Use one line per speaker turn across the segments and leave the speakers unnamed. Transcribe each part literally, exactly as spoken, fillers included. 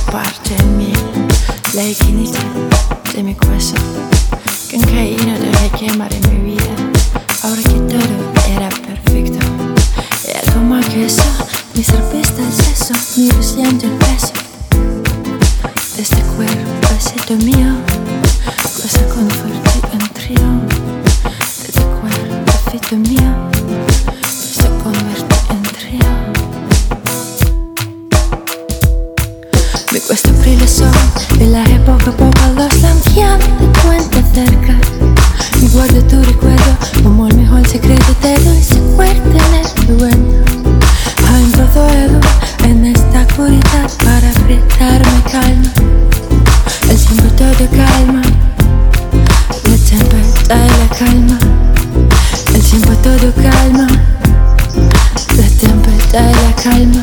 parte en mí. Lei che inizia, dimmi questo, que aunque yo no dejé quemar en mi vida, ahora que todo era perfecto. Y algo más que eso, mi serpista el seso, mi siento el peso de este cuerpo, besito mío, cosa convertí en trío. De este cuerpo, besito mío, cosa convertí en trío. Mi questo aprile so, e la e poco a poco lo slanchiamo de cuenta cerca. Mi guardo tu recuerdo, como el mejor secreto te doy, se fuerte en el dueño. Hay un trozo en esta oscuridad para apretarme calma. El tiempo todo calma, la tempestad y la calma. El tiempo todo calma, la tempestad y la calma.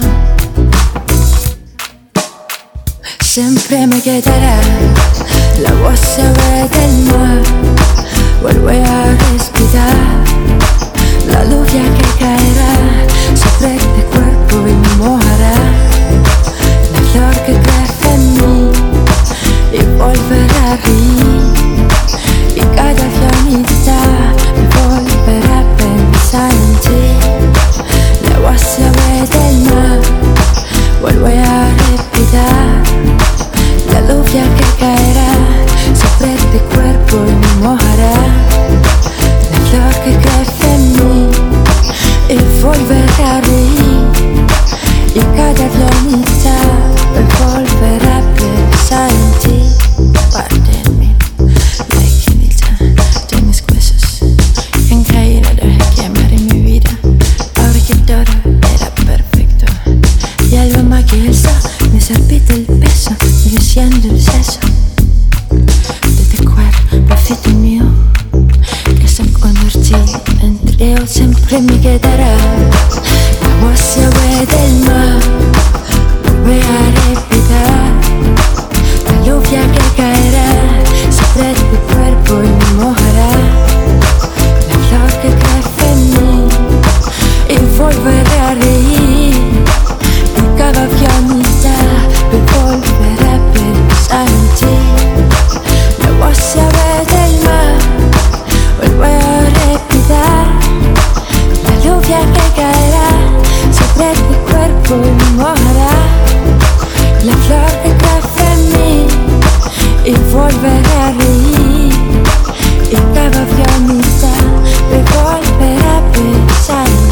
Siempre me quedará la voz suave del mar. Vuelve a respirar la lluvia que caerá sobre este cuerpo y me mojará. La flor que crece en mí y volverá a reír. Y cada florita me volverá a pensar en ti. La voz suave del mar vuelve a respirar la lluvia que caerá sobre este cuerpo y me mojará. La flor que crece en mí y volverá a reír. Y cada florita me volverá a pensar en ti. Parte en mí, la esquinita de mis huesos, en caída dejé quemar en mi vida. Ahora que todo era perfecto, y algo más que eso, me salpita el peso, sigue siendo el seso de este cuerpo, besito mío, que se convertí en trío. Siempre me quedará la voz suave del mar, vuelve a respirar la lluvia que caerá sobre tu cuerpo y me mojará. La flor que crece en mí y volverá a reír. Y cada florita me volverá a pensar en ti. La voz suave del mar vuelve a respirar la lluvia que caerá sobre tu cuerpo y me mojará. La flor que crece en mí y volverá a reír. Y cada florita me volverá a pensar en ti.